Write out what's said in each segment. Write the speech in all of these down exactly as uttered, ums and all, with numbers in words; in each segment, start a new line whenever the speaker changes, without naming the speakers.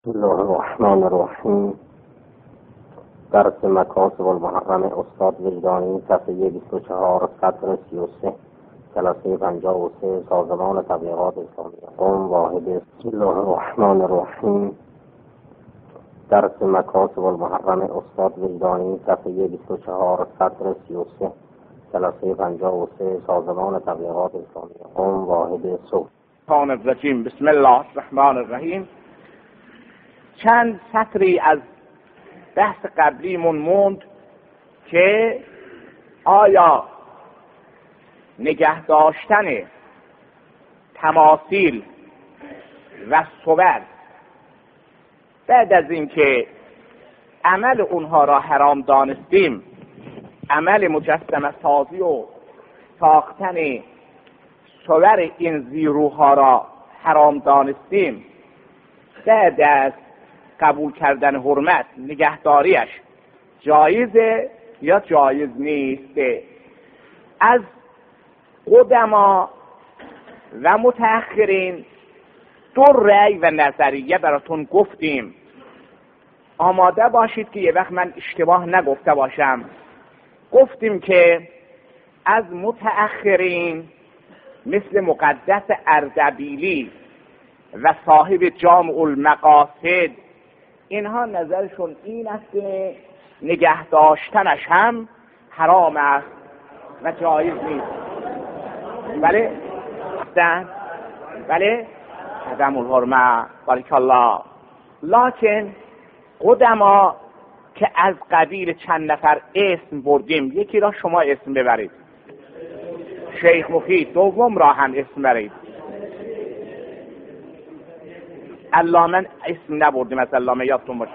بسم الله الرحمن الرحیم. درس مکاسب المحرم استاد وجدانی، صفحه بیست و چهار، سطر سی و سه، جلسه پنجاه و سه، سازمان تبلیغات اسلامی. قوم واحد. بسم الله الرحمن الرحیم. درس مکاسب المحرم استاد وجدانی، صفحه بیست و چهار، سطر سی و سه، جلسه پنجاه و سه، سازمان تبلیغات اسلامی. قوم واحد. صبح.
الرجیم. بسم الله الرحمن الرحیم. چند سطری از بحث قبلیمون موند که آیا نگه داشتن تماثیل و صور بعد از اینکه عمل اونها را حرام دانستیم، عمل مجسمه سازی و ساختن صور این زیروها را حرام دانستیم، بعد از قبول کردن حرمت نگهداریش جایزه یا جایز نیست؟ از قدما و متأخرین دو رأی و نظریه براتون گفتیم. آماده باشید که یه وقت من اشتباه نگفته باشم. گفتیم که از متأخرین مثل مقدس اردبیلی و صاحب جامع المقاصد، اینها نظرشون این است که نگه داشتنش هم حرام است و جایز نیست. بله بله عدم الحرمه. بارک الله. لکن قدما که از قبیل چند نفر اسم بردیم، یکی را شما اسم ببرید، شیخ مفید. دوم را هم اسم برید. علامه اسم نبردیم، از علامه یادتون باشه.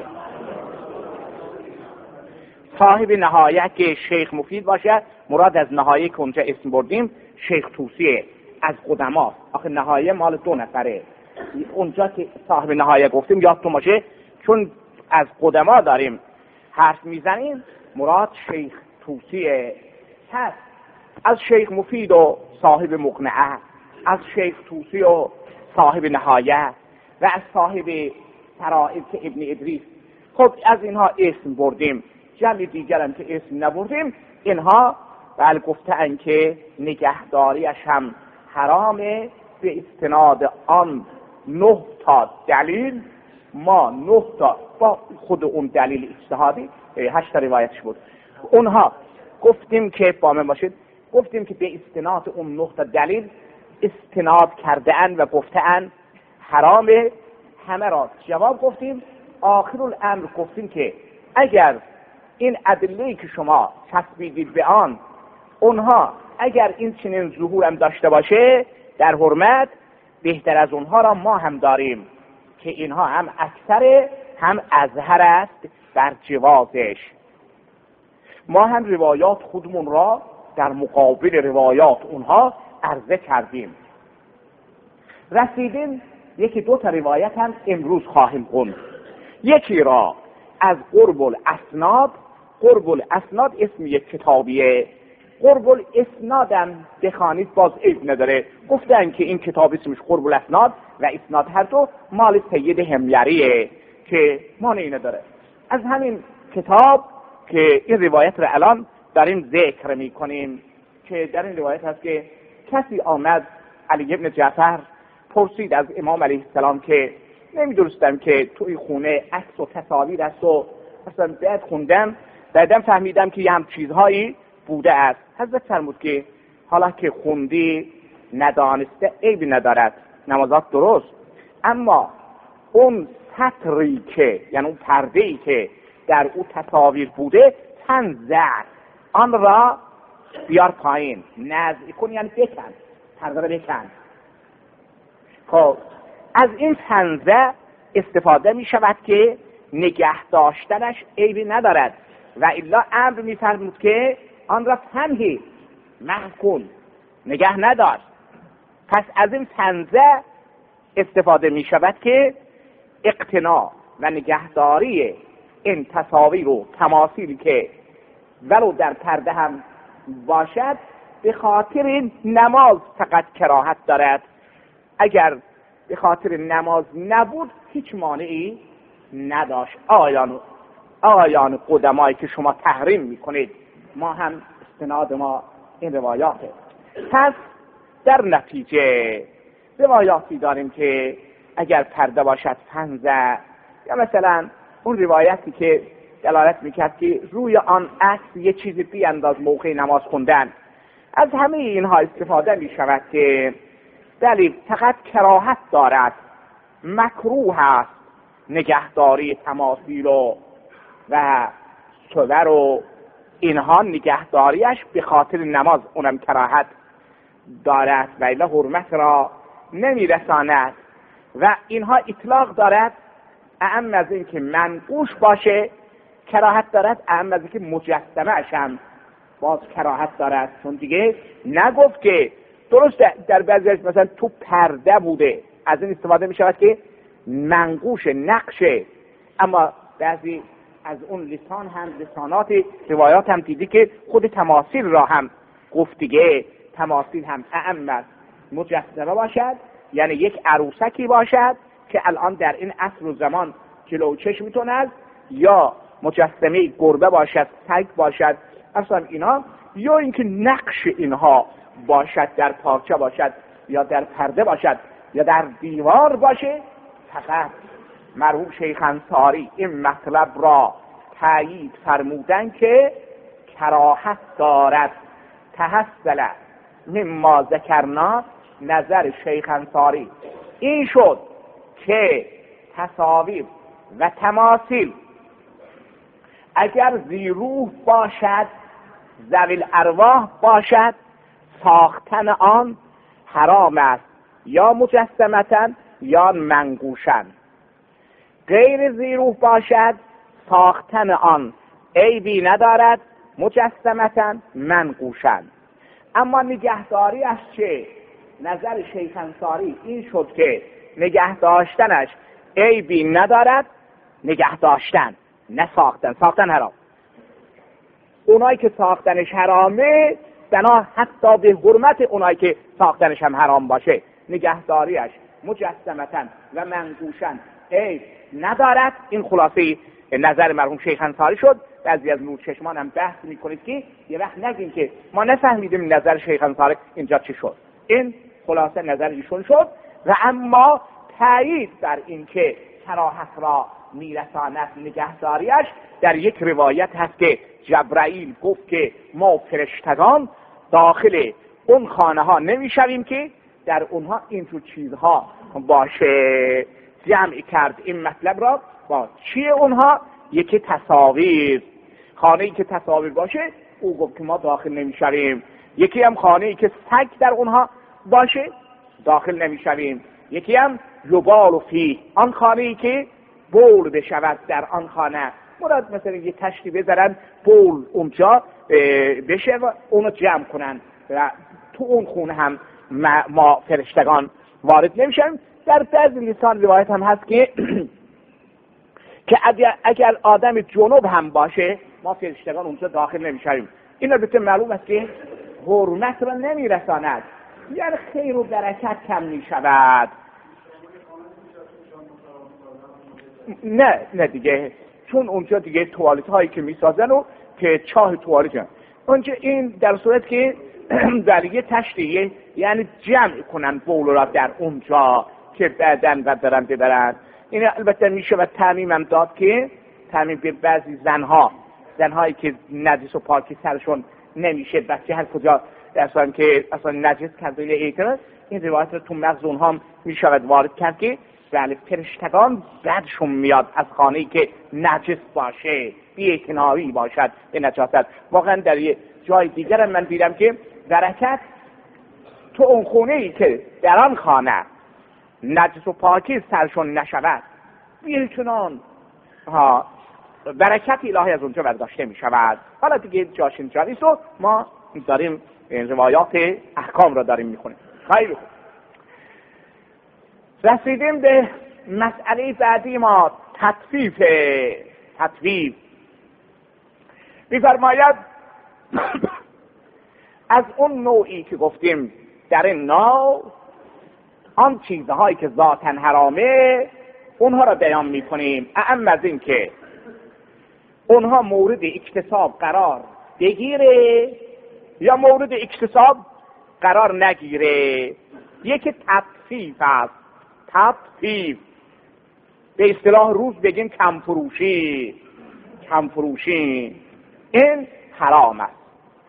صاحب نهایه که شیخ مفید باشه، مراد از نهایه که اونجا اسم بردیم شیخ توسیه از قدما. آخه نهایه مال دو نفره. اونجا که صاحب نهایه گفتیم یادتون باشه، چون از قدما داریم حرف میزنیم، مراد شیخ توسیه هست. از شیخ مفید و صاحب مقنعه، از شیخ توسی و صاحب نهایه و از صاحب فرائض که ابن ادریس. خب از اینها اسم بردیم. جمع دیگر هم که اسم نبردیم، اینها بل گفتن که نگهداریش هم حرامه به استناد آن نه تا دلیل. ما نه تا با خود اون دلیل اجتهادی، هشت روایتش بود، اونها گفتیم که با من باشید، گفتیم که به استناد اون نه تا دلیل استناد کرده اند و گفته اند حرامه. همه را جواب گفتیم. آخر الامر گفتیم که اگر این ادله‌ای که شما چسبیدید به آن، اونها اگر این چنین ظهور هم داشته باشه در حرمت، بهتر از اونها را ما هم داریم که اینها هم اکثر هم اظهر است در جوازش. ما هم روایات خودمون را در مقابل روایات اونها عرضه کردیم. رسیدیم یکی دو تا روایت هم امروز خواهیم خوند. یکی را از قرب الاسناد. قرب الاسناد اسم یک کتابیه. قرب الاسناد هم بخوانید باز عیب نداره. گفتن که این کتاب اسمش قرب الاسناد و اسناد هر دو مال سید حملریه که مانعی نداره. از همین کتاب که این روایت را الان داریم ذکر میکنیم، که در این روایت هست که کسی آمد، علی ابن جعفر پرسید از امام علیه السلام که نمیدونستم که توی خونه عکس و تصاویر است و اصلا بعد خوندم، بعدم فهمیدم که یه هم چیزهایی بوده است. حضرت فرمود که حالا که خوندی ندانسته عیبی ندارد، نمازات درست، اما اون سطری که یعنی اون پرده‌ای که در او تصاویر بوده تنزع، آن را بیار پایین، نزع کن، یعنی بکن، پرده را بکن. خب از این تنزع استفاده می شود که نگه داشتنش عیبی ندارد، و الا امر می فرمود که آن را تنهی محو کن، نگه ندار. پس از این تنزع استفاده می شود که اقتناع و نگهداری این تصاویر و تماثیل که ولو در پرده هم باشد به خاطر نماز فقط کراهت دارد. اگر به خاطر نماز نبود هیچ مانعی نداشت. آیان آیان قدمایی که شما تحریم میکنید، ما هم استناد ما این روایاته. پس در نتیجه روایاتی داریم که اگر پرده باشد پنزه، یا مثلا اون روایتی که دلالت میکرد که روی آن عکس یه چیزی بیانداز موقع نماز خوندن. از همه اینها استفاده میشود که دلیل فقط کراهت دارد، مکروه است نگهداری تماثیل و و صور و اینها نگهداریش به خاطر نماز اونم کراهت دارد و الا حرمت را نمیرساند و اینها اطلاق دارد. اعم از این که منقوش باشه کراهت دارد، اعم از این که مجسمه اش هم باز کراهت دارد، چون دیگه نگفت که درست در بعضی مثلا تو پرده بوده، از این استفاده می شود که منقوش نقشه، اما بعضی از اون لسان هم لسانات روایات هم دیدی که خود تماثیل را هم گفت دیگه. تماثیل هم اعم مجسمه باشد، یعنی یک عروسکی باشد که الان در این عصر و زمان جلو چشمتون است، یا مجسمه گربه باشد، سگ باشد، اصلا اینا، یا اینکه نقش اینها باشد، در پارچه باشد یا در پرده باشد یا در دیوار باشه. فقط مرحوم شیخ انصاری این مطلب را تایید فرمودن که کراهت دارد. تحصل مما ذکرنا نظر شیخ انصاری این شد که تصاویر و تماثیل اگر ذی‌روح باشد، ذوی الارواح باشد، ساختن آن حرام است، یا مجسمتاً یا منقوشاً. غیر ذی‌روح باشد، ساختن آن عیبی ندارد، مجسمتاً منقوشاً. اما نگهداری از چه؟ نظر شیخ انصاری این شد که نگه داشتنش عیبی ندارد، نگه داشتن نه ساختن. ساختن حرام. اونایی که ساختنش حرامه بنا حتی به حرمت اونایی که ساختنش هم حرام باشه، نگهداریش مجسمتاً و منقوشاً عیب ندارد. این خلاصه نظر مرحوم شیخ انصاری شد. بعضی از نورچشمان هم بحث میکنید که یه وقت نگین که ما نفهمیدیم نظر شیخ انصاری اینجا چی شد. این خلاصه نظر ایشون شد و اما تایید بر این که کراهت را میرساند نگهداریش در یک روایت هست که جبرائیل گفت که ما فرشتگان داخل اون خانه ها نمیشویم که در اونها اینجور چیزها باشه. جمع کرد این مطلب را با چیه اونها؟ یکی تصاویر، خانه ای که تصاویر باشه او گفت که ما داخل نمیشویم. یکی هم خانه ای که سگ در اونها باشه داخل نمیشویم. یکی هم یبال فیه، آن خانه ای که بول بشود در آن خانه. مراد مثلا یه تشتی بذارن بول اونجا بشه و اونو جمع کنن و تو اون خونه هم ما فرشتگان وارد نمیشن. در بعضی لسان روایت هم هست که که اگر آدم جنوب هم باشه ما فرشتگان اونجا داخل نمیشیم. این البته معلوم است که حرمت را نمیرساند، یعنی خیر و برکت کم میشود. نه نه دیگه، چون اونجا دیگه توالت هایی که میسازن و که چاه توالت هست اونجا، این در صورت که در یه تشتیه یعنی جمع کنن بول را در اونجا که بعدن و برن ببرن. این البته میشه و تعمیم هم داد که تعمیم به بعضی زنها زنهایی که نجس و پاکی سرشون نمیشه، بچه هر کجا اصلا که اصلا نجس کرده ایتر، این روایت رو تو مغز اونها میشود وارد کرد که بله فرشتگان بدشون میاد از خانه‌ای که نجس باشه، بی‌اعتنایی باشد به نجاست. واقعا در یه جای دیگر من دیدم که برکت تو اون خونه‌ای که در آن خانه نجس و پاکی سرشون نشود، بی‌اعتنان ها برکت الهی از اونجا برداشته می شود. حالا دیگه جاش اینجا نیست و ما داریم روایات احکام را داریم می خونیم. خیلی خوب، رسیدیم به مسئله بعدی ما، تطفیف. تطفیف می فرماید از اون نوعی که گفتیم در این نوع آن چیزهایی که ذاتاً حرامه اونها را بیان میکنیم. اعم از این که اونها مورد اکتساب قرار بگیره یا مورد اکتساب قرار نگیره. یکی تطفیف است. تطفیف به اصطلاح روز بگیم کم فروشی، کم فروشی این حرام است.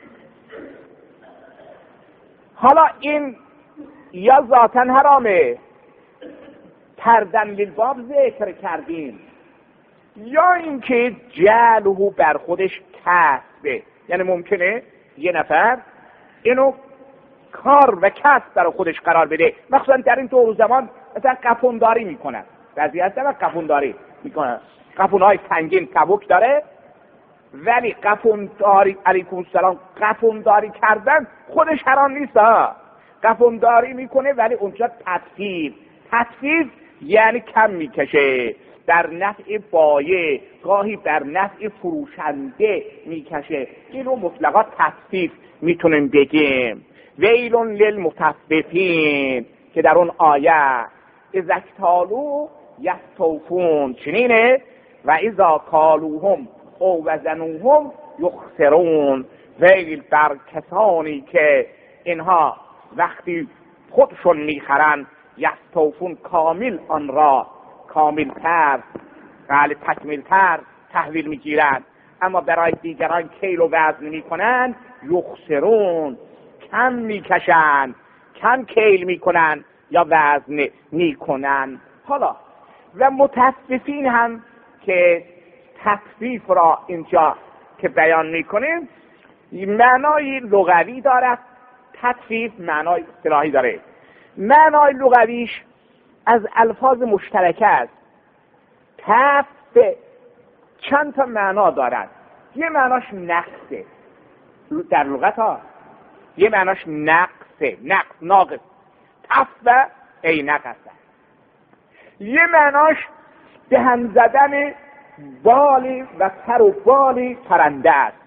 حالا این یا ذاتاً حرامه، تردن للباب ذکر کردیم، یا اینکه جعله بر خودش کسبه، یعنی ممکنه یه نفر اینو کار و کسب برای خودش قرار بده. مخصوصا در این دور زمان مثلا قفونداری میکنن، بعضی هستن قفونداری میکنن، قفونهای سنگین سبک داره، ولی قفونداری علیکم السلام قفونداری کردن خودش حرام نیست ها. قفونداری میکنه ولی اونجا تطفیف، تطفیف یعنی کم میکشه، در نفع بایع گاهی در نفع فروشنده میکشه. اینو مطلقا تطفیف میتونیم بگیم. ویلون للمطففین که در اون آیه اذا اکتالوا یستوفون چنینه و اذا کالوهم او وزنوهم یخسرون. ویل بر کسانی که اینها وقتی خودشون میخرن یستوفون کامل آن را کامل تر بله تکمیل تر تحویل میگیرند، اما برای دیگران کیل و وزن میکنند یخسرون کم میکشند، کم کیل میکنند یا وزن میکنند. حالا و متففین هم که تخفیف را اینجا که بیان میکنیم معنای لغوی دارد، تخفیف معنای اصطلاحی داره. معنای لغویش از الفاظ مشترکه است. تخفیف چند تا معنا دارد. یه معناش نقصه در لغت ها، یه معناش نقصه، نقص ناقص، تخفیف ای نقصه. یه معناش به هم زدن بالی و پر و بالی پرنده است،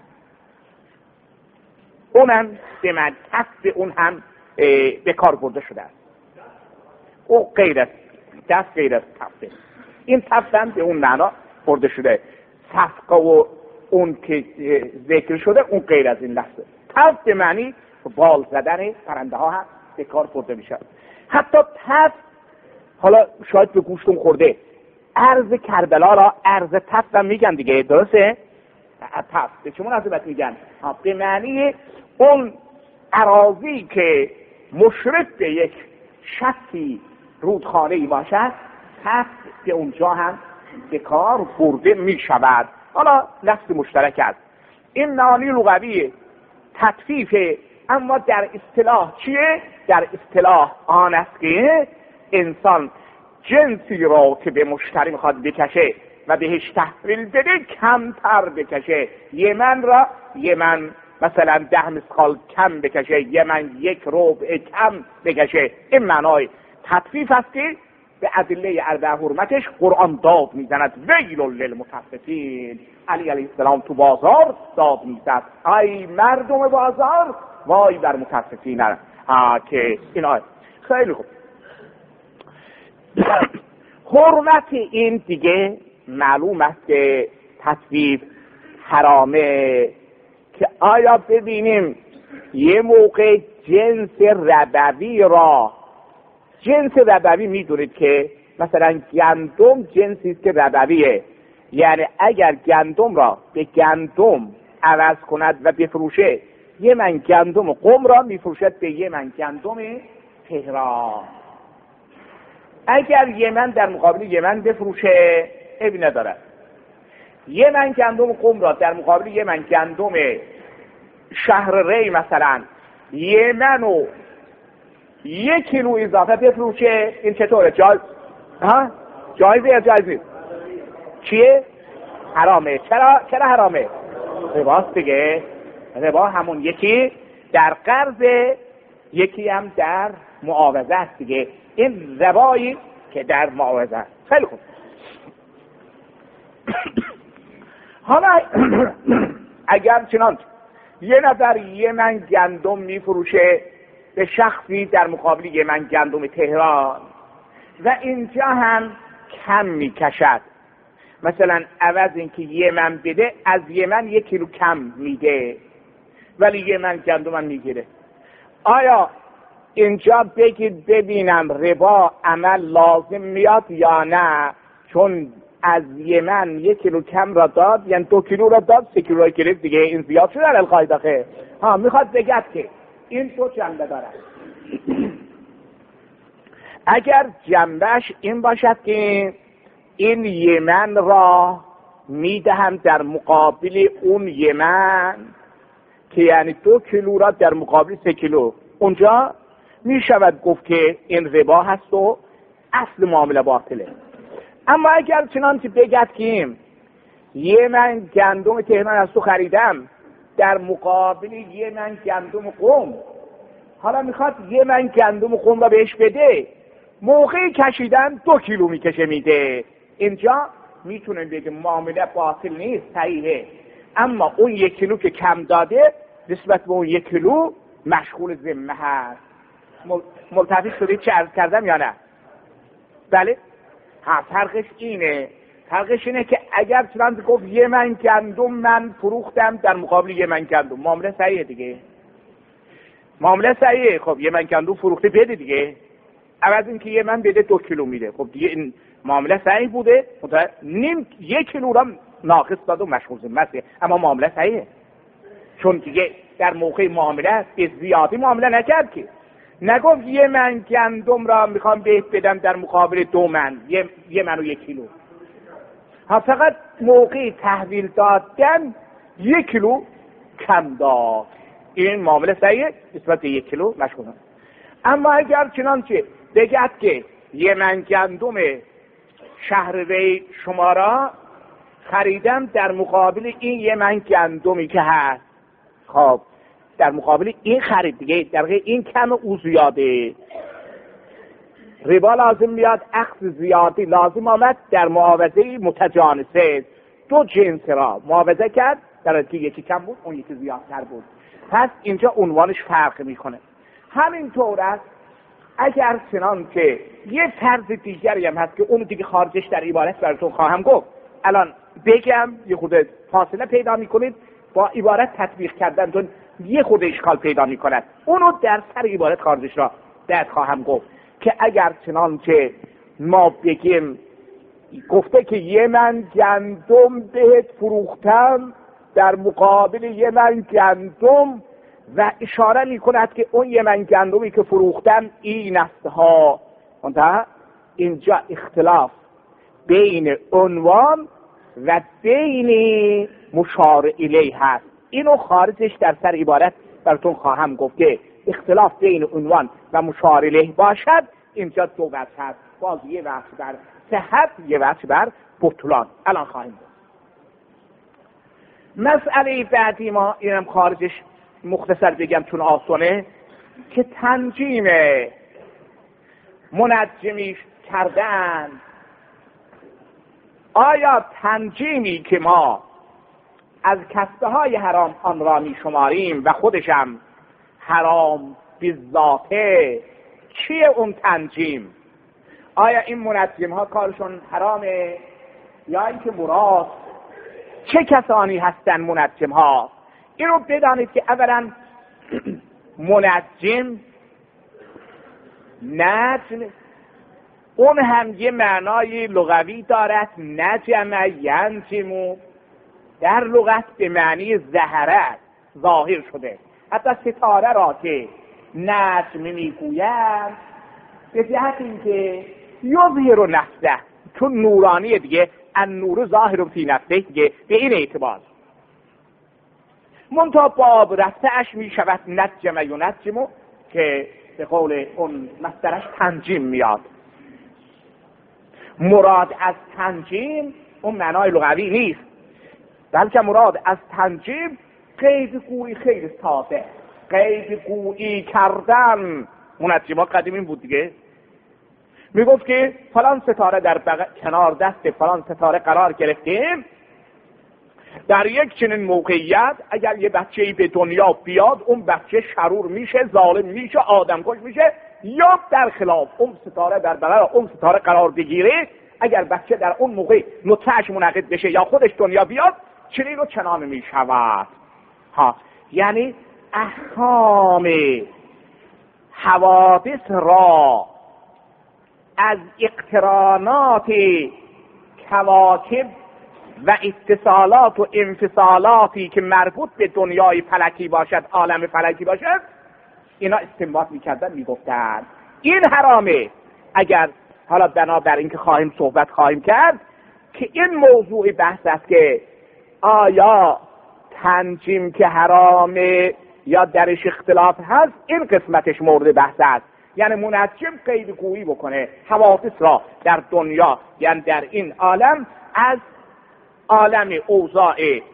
اونم به من تخفیف اون هم به کار برده شده است. او غیر است، دست غیر است تخفیف. این تخفیف هم به اون معنا برده شده. صفقه و اون که ذکر شده اون غیر از این لحظه. تخفیف به معنی بال زدن پرنده ها هم به کار برده میشه. حتی تخفیف حالا شاید به گوشتون خورده، ارض کربلا را ارض تخفیف هم میگن دیگه، درسته؟ تخفیف به چه مناسبت میگن؟ به معنی اون اراضی که مشرف به یک شخصی رودخانه‌ای باشد تخفیف به اونجا هم به کار برده میشود. حالا لفظ مشترک است. این معنی لغوی تخفیف، اما در اصطلاح چیه؟ در اصطلاح آن است که انسان جنسی را که به مشتری میخواد بکشه و بهش تحویل بده کمتر بکشه. یه من را یه من مثلا ده مسقال کم بکشه، یه من یک ربع کم بکشه. این معنای تخفیف است که به ادله اربع حرمتش قرآن داد میزند. ویل للمطففین. علی علیه السلام تو بازار داد میزد ای مردم بازار وای بر مطففین. ها که اینا خیلی خوب. حرمت این دیگه معلوم است که تخفیف حرامه. که آیا ببینیم یه موقع جنس ربوی را، جنس ربوی میدونید که مثلا گندم جنسی است که ربویه، یعنی اگر گندم را به گندم عوض کند و بفروشه، یه من گندم قم را میفروشد به یه من گندم تهران. اگر یمن در مقابل یمن بفروشه عیبی ندارد. یه من گندم قم را در مقابل یه من گندم شهر ری مثلا یمن و یک کیلو اضافه بفروشه، این چطوره؟ جایز؟ ها؟ جایزه یا جایز نیست؟ چیه؟ حرامه. چرا؟ چرا حرامه؟ رباست دیگه. ربا همون یکی در قرض، یکی هم در معاوضه است دیگه. این ربایی که در معاوضه است. خیلی خوب. حالا اگر چنان یه نفر یه من گندم میفروشه به شخصی در مقابل یه من گندم تهران و اینجا هم کم میکشد، مثلا عوض اینکه یه من بده از یه من یک کیلو کم میده ولی یه من گندم هم میگیره. آیا اینجا بگید ببینم ربا عمل لازم میاد یا نه؟ چون از یه من یک کیلو کم را داد، یعنی دو کیلو را داد، سه کیلو را گرفت دیگه، این زیاد شد القاعده خیر. ها میخواد بگد که این دو جنبه دارد. اگر جنبش این باشد که این یمن را میدهم در مقابل اون یمن که یعنی دو کیلو را در مقابل سه کیلو، اونجا میشود گفت که این ربا هست و اصل معامله باطله. اما اگر چنانچه بگد که یه من گندم تهران از تو خریدم در مقابل یه من گندم قم، حالا میخواد یه من گندم قم را بهش بده، موقع کشیدن دو کیلو میکشه میده، اینجا میتونیم بگیم معامله باطل نیست، صحیحه. اما اون یک کیلو که کم داده نسبت به اون یک کیلو مشغول ذمه هست. ملتفت شدید چه عرض کردم یا نه؟ بله؟ ها فرقش اینه، فرقش اینه که اگر چنانچه گفت یه من گندم من فروختم در مقابل یه من گندم، معامله صحیحه دیگه، معامله صحیحه. خب یه من گندم فروخته بده دیگه، عوض این که یه من بده دو کیلو میده، خب دیگه این معامله صحیح بوده، نیم یک کیلو را ناقص داد و مشغول ذمه، اما معامله صحیحه. چون دیگه در موقع معامله به زیادی معامله نکرد که، نگفت یه من گندم را میخوام بهت بدم در مقابل دو من، یه, یه من و یک کیلو، ها فقط موقع تحویل دادن یک کیلو کم داد، این معامله صحیحه نسبت به یک کیلو مشغول. اما اگر چنانچه بگد که یه من گندم شهر ری شما را خریدم در مقابل این یه من گندمی که هست، خب در مقابل این خرید دیگه، در واقع این کم او زیاده، ربا لازم میاد، اخذ زیادی لازم آمد در معاوضه متجانسه، دو جنس را معاوضه کرد، در حالی که یکی کم بود اون یکی زیادتر بود، پس اینجا عنوانش فرق میکنه. همین طور است اگر چنان که یه فرض دیگری هم هست که اون دیگه خارجش در عبارت براتون خواهم گفت، الان بگم یه خود فاصله پیدا میکنید با عبارت تطبیق کردن، چون یه خود اشکال پیدا میکند، اونو در سر عبارت خارجش را بعد خواهم گفت. که اگر چنان که ما بگیم گفته که یه من گندم بهت فروختم در مقابل یه من گندم و اشاره میکند که اون یه من گندمی که فروختم این است ها، اینجا اختلاف بین عنوان و بین مشار الیه هست، اینو خارجش در سر عبارت براتون خواهم گفت که اختلاف بین عنوان و مشار الیه باشد. اینجا دو وجه هست، باز یه وجه بر صحت، یه وجه بر بطلان. الان خواهیم گفت. مسئله بعدی ما اینم خارجش مختصر بگم چون آسونه، که تنجیم منجمی کردن. آیا تنجیمی که ما از کسبه های حرام آن را می شماریم و خودشم حرام بذاته، چیه اون تنجیم؟ آیا این منجم ها کارشون حرامه یا اینکه مراد چه کسانی هستن منجم ها؟ این رو بدانید که اولا منجم نجم اون هم یه معنای لغوی دارد، نجم ینجمو در لغت به معنی ظهرت، ظاهر شده. حتی ستاره را که نجم میگوید به جهت اینکه یظهر نفسه، چون نورانی دیگه، النور ظاهر فی نفسه دیگه، به این اعتبار منتها باب رفته‌اش می شود نجم ینجمو که به قول اون مصدرش تنجیم میاد. مراد از تنجیم اون معنای لغوی نیست، بلکه مراد از تنجیم قید گویی خیلی ساده، قید گویی کردن. منجم قدیم این بود دیگه، میگفت که فلان ستاره در بغ... کنار دست فلان ستاره قرار گرفتیم، در یک چنین موقعیت اگر یه بچه‌ای به دنیا بیاد اون بچه شرور میشه، ظالم میشه، آدمکش میشه، یا در خلاف اون ستاره در بغل اون ستاره قرار بگیره، اگر بچه در اون موقع نطفه‌اش منعقد بشه یا خودش دنیا بیاد چنین و چنان می شود. ها یعنی احکام حوادث را از اقترانات کواکب و اتصالات و انفصالاتی که مربوط به دنیای فلکی باشد، عالم فلکی باشد، اینا استنباط میکردن، میگفتن این حرامه. اگر حالا بنابر این که خواهیم صحبت خواهیم کرد که این موضوع بحث است که آیا تنجیم که حرامه یا درش اختلاف هست، این قسمتش مورد بحث است. یعنی منجم قید گویی بکنه حوادث را در دنیا، یعنی در این عالم، از عالم اوضاع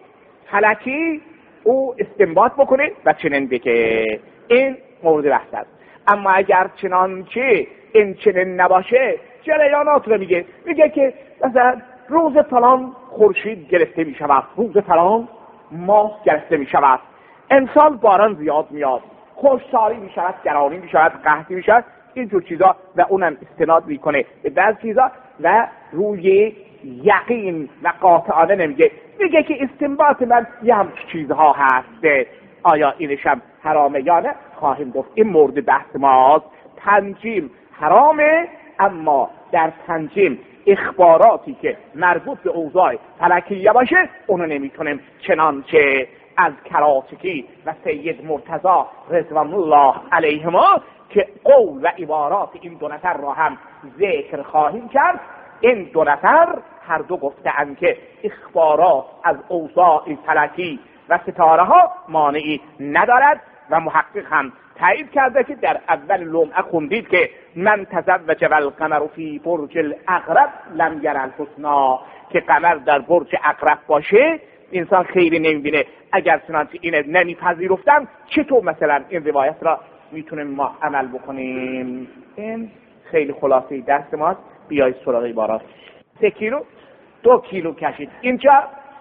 فلکی او استنباط بکنه و چنین بگه. این مورد بحث است. اما اگر چنانچه این چنین نباشه، جریانات رو میگه میگه که مثلا روز فلان خورشید گرفته میشود، روز فلان ماه گرفته میشود، امسال باران زیاد میاد، خشکسالی میشود، گرانی میشود، قحطی میشود، اینجور چیزا، و اونم استناد میکنه به بعض چیزا و روی یقین و قاطعانه نمیگه، میگه که استنباط من یه همچین چیزها هست، آیا اینش هم حرامه یا نه خواهیم گفت. این مورد بحث ماست. تنجیم حرامه، اما در تنجیم اخباراتی که مربوط به اوضاع فلکیه باشه اونو نمیتونیم چنانچه از کراتکی و سید مرتضی رضوان الله علیهما که قول و عبارات این دو نفر را هم ذکر خواهیم کرد. این دو نفر هر دو گفتند که اخبارات از اوضاع فلکی و ستاره ها مانعی ندارد و محقق هم تایید کرده که در اول لمعه خوندید که من تزوج والقمر فی برج العقرب لم یر الحسنا، که قمر در برج عقرب باشه انسان خیلی نمیبینه. اگر چنانچه اینه نمیپذیرفتن، چطور مثلا این روایت را میتونیم ما عمل بکنیم؟ این خیلی خلاصه درس ماست. بیایید سراغ عبارات. سه کیلو دو کیلو کشید، اینجا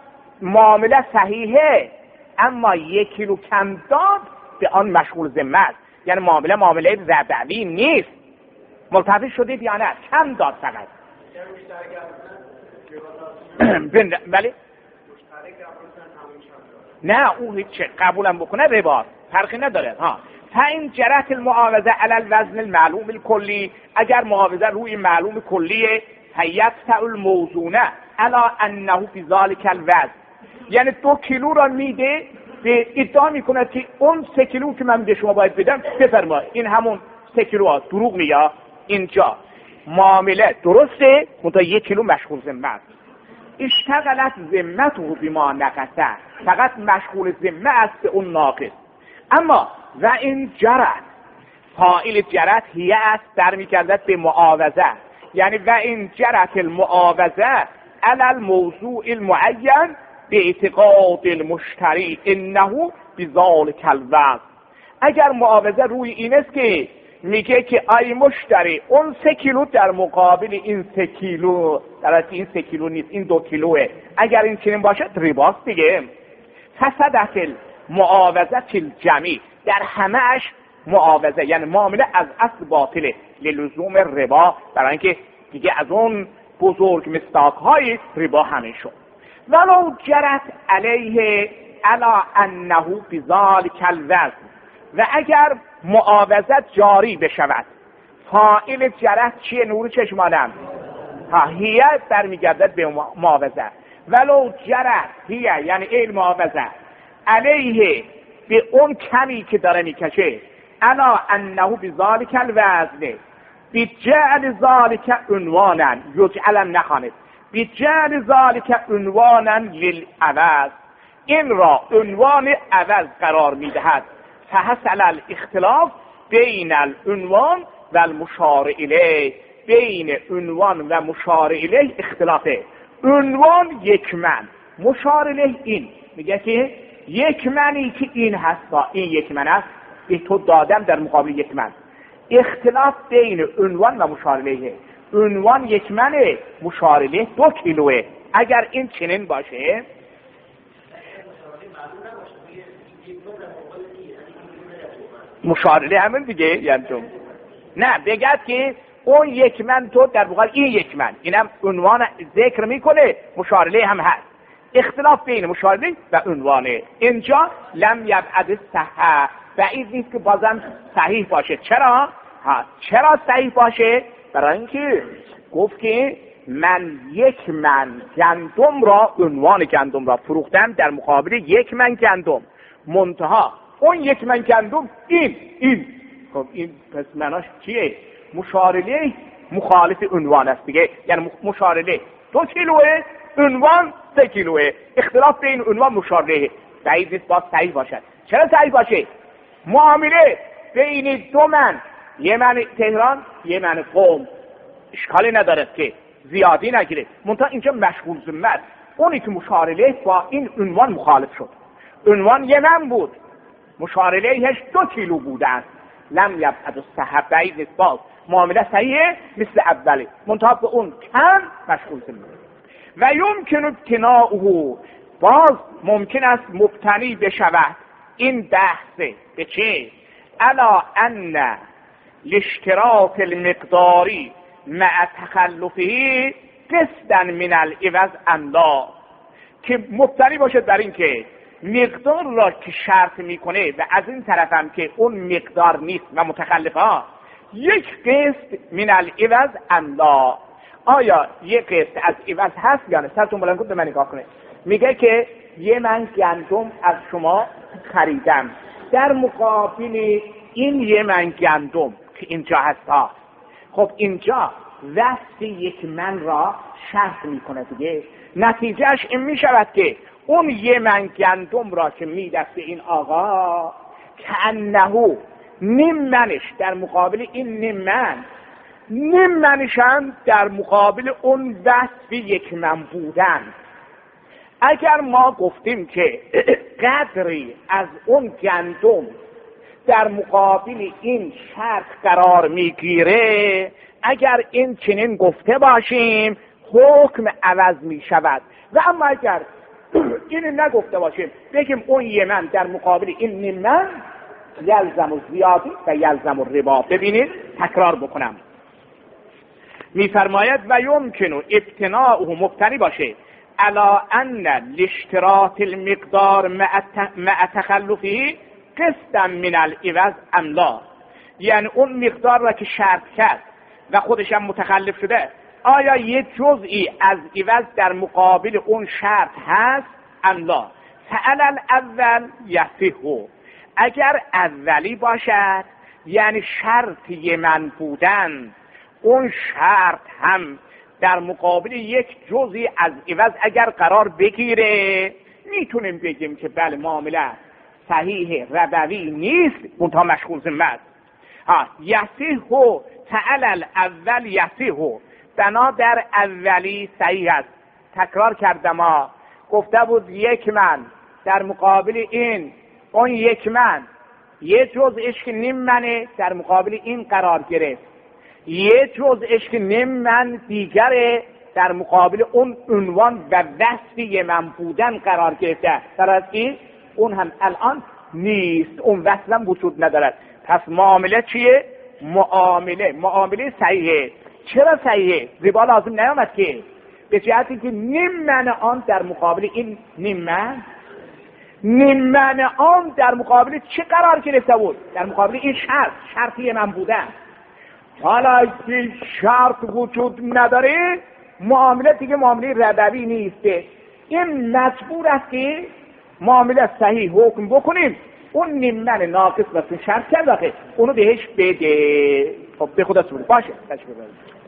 معامله صحیحه، اما یک کیلو کم داد به آن مشغول ذمه است. یعنی معامله معامله ربوی نیست. ملتفت شدید یا نه؟ کم داد فقط. ولی نه اون هیچ قبولم بکنه رباست، فرقی نداره. ها فاین جرت المعاوضه علی الوزن المعلوم الکلی، اگر معاوضه روی معلوم کلیه، فیدفع الموزونه علی انه فی ذلک الوزن، یعنی دو کیلو را میده، به ادعا میکنه که اون سه کیلو که من به شما باید بدم بفرمایید این همون سه کیلو هست. دروغ میگه. اینجا معامله درسته، منتها یک کیلو مشغول ذمه است. اشتغلت ذمته بما نقصه، فقط مشغول ذمه است به اون ناقص. اما و این جرت، فاعل جرت هیه است، در میکردد به معاوضه، یعنی و این جرت المعاوضه علی الموضوع المعین به اعتقاد المشتری انه بذلک الوزن. اگر معاوضه روی این است که میگه که ای مشتری اون سه کیلو در مقابل این سه کیلو، در این سه کیلو نیست، این دو کیلوه، اگر این چنین باشد رباست دیگه. فسدت المعاوضه الجمی، در همهش معاوضه یعنی معامله از اصل باطله، للزوم ربا، برای اینکه دیگه از اون بزرگ مصداق های ربا همین شد. ولو جرت علیه علی انه بذلک الوزن، و اگر معاوضه جاری بشود، فاعل جرت چیه؟ نور چشمانم ها هیه برمیگردد به معاوضه. ولو جرت هیه یعنی این معاوضه علیه به اون کمی که داره میکشه، الا انه بذلک الوزن بجعل ذلک عنوانا، یجعلم نخواند، بجعل ذلک عنوانا للعوض، این را عنوان عوض قرار میدهد. فحصل الاختلاف بین العنوان و المشار الیه، بین عنوان و مشار الیه اختلافه. عنوان یک من، مشار الیه این، میگه که یک منی که این هست، این یک من است، به تو دادم در مقابل یک من. اختلاف بین عنوان و مشار الیه، عنوان یک منه، مشار الیه دو کیلوه. اگر این چنین باشه، مشار الیه همین دیگه، یعنی تو نه بگد که اون یک من تو در مقابل این یک من، اینم عنوان ذکر میکنه، مشارله هم هست. اختلاف بین مشارله و عنوانه. اینجا لم یبعد صحه، بعید نیست که بازم صحیح باشه. چرا؟ ها چرا صحیح باشه؟ برای اینکه گفت که من یک من گندم را، عنوان گندم را فروختم در مقابل یک من گندم، منتها اون یک من گندم این این خب این پس معناش چیه؟ مشارله مخالف عنوان است دیگه. یعنی مشارله دو کیلوه، عنوان سه کیلوه، اختلاف بین عنوان مشارله، بعید نیست باز صحیح باشد. چرا صحیح باشه؟ معامله بین دو من، یه من تهران یه من قم، اشکالی ندارد که زیادی نگیره، منتها اینجا مشغول ذمت، اونی که مشارله با این عنوان مخالف شد. عنوان یه من بود، مشارلهش دو کیلو بوده است. لم یبعد الصحه، بعید نیست باز معامله صحیحه مثل اوله، منتها به اون کم مشغول ذمت. و یمکن ابتناؤه، باز ممکن است مبتنی بشود این بحثه به چه؟ الا ان لاشتراط المقداری مع تخلفه قسطا من العوض ام لا، که مبتنی باشد بر این که مقدار را که شرط میکنه و از این طرف هم که اون مقدار نیست و متخلفه ها یک قسط من العوض ام لا، آیا یک قسط از عوض هست یا نه؟ سرتون بلند کن به من نگاه کنه. میگه که یه من گندم از شما خریدم، در مقابل این یه من گندم که اینجا هست ها، خب اینجا وصف یک من را شرط میکنه دیگه. نتیجهش این میشود که اون یه من گندم را که میدست این آقا که انهو نیم منش در مقابل این نیم من، نیم منشن در مقابل اون وصف یک من بودن. اگر ما گفتیم که قدری از اون گندم در مقابل این شرط قرار میگیره، اگر این چنین گفته باشیم حکم عوض می شود. و اما اگر این نگفته باشیم بگیم اون یه من در مقابل این نیم من، یلزم و زیادی و یلزم و ربا. ببینید تکرار بکنم، میفرماید و یمکنو ابتناؤه، مبتنی باشه علا ان لاشتراط المقدار مع تخلفه قسطا من العوض ام لا، یعنی اون مقدار را که شرط کرد و خودش هم متخلف شده، آیا یه جزئی از عوض در مقابل اون شرط هست ام لا. فعل الاول یصح، اگر اولی باشد یعنی شرط یه من بودن، اون شرط هم در مقابل یک جزئی از عوض اگر قرار بگیره، میتونیم بگیم که بله معامله صحیح ربوی نیست، منتها مشغول ذمت. ها یصح فعل الاول یصح، بنا در اولی صحیح است. تکرار کردم ها، گفته بود یک من در مقابل این اون یک من، یه جزءش که نیم منه در مقابل این قرار گرفت، یه جزءش که نیم من دیگره در مقابل اون عنوان و وصفی من بودن قرار گرفته، در از این اون هم الان نیست، اون وصل هم وجود ندارد. پس معامله چیه؟ معامله معامله صحیحه. چرا صحیحه؟ ربا لازم نیامد که، به جهتی که نیم من آن در مقابل این نیم من، نیم من آن در مقابل چه قرار گرفته بود؟ در مقابل این شرط، شرطی من بودن. حالا که شرط وجود نداره، معامله دیگه معامله ربوی نیسته. این مجبور است که معامله صحیح حکم بکنیم، اون نیم من ناقص واسه شرط کرد اونو بهش بده. خب به خدا سپرد باشه. تشکر.